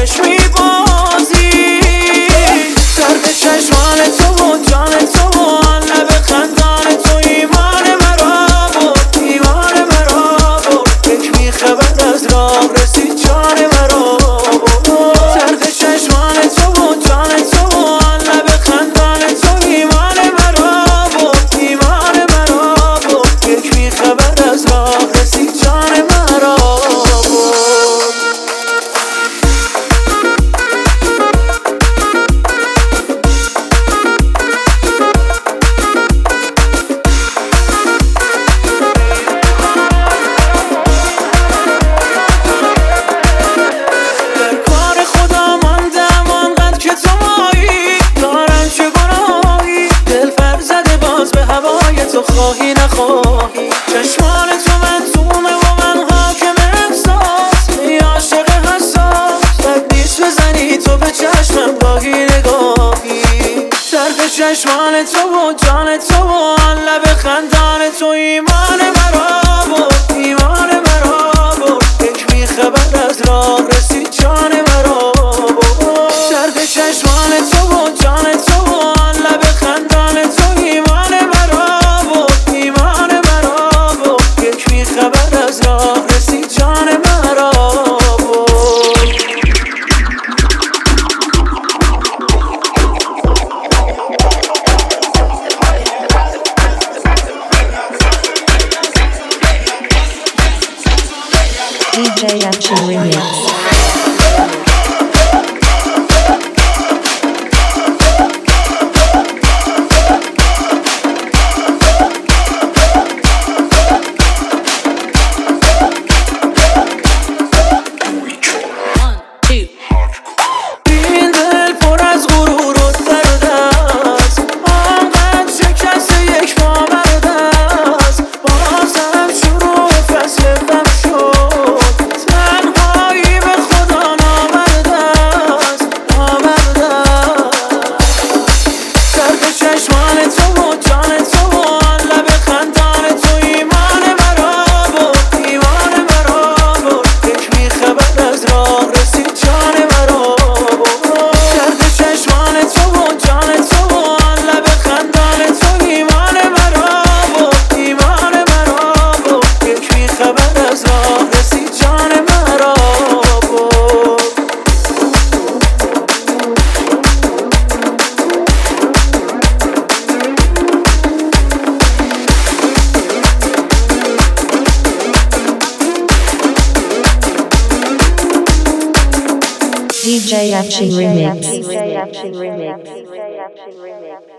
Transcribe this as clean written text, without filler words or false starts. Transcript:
دلکش میبازی. درد چشمان تو و جان تو و لب خندان تو ایمان مرا بود، ایمان مرا بود. یک میخه بعد از راه رسید جان مرا بود. درد چشمان تو و جان تو و لب خندان تو ایمان مرا بود، ایمان مرا بود. یک میخه بعد از راه رسید جان مرا بود. تو خواهی نخواهی چشمان تو منظومه و من حاکم احساس. ای عاشق حساس بد نیست بزنی تو به چشمم گاهی نگاهی. درد چشمان تو و جان تو و لب خندان تو ایمان مرا بود، ایمان مرا بود. یک میخه بعد از راه رسید جان مرا بود. درد چشمان تو و جان تو و لب خندان تو ایمان مرا بود، ایمان مرا بود. یک میخه بعد از راه رسید جان مرا بود. DJ Action Remix. DJ Action Remix.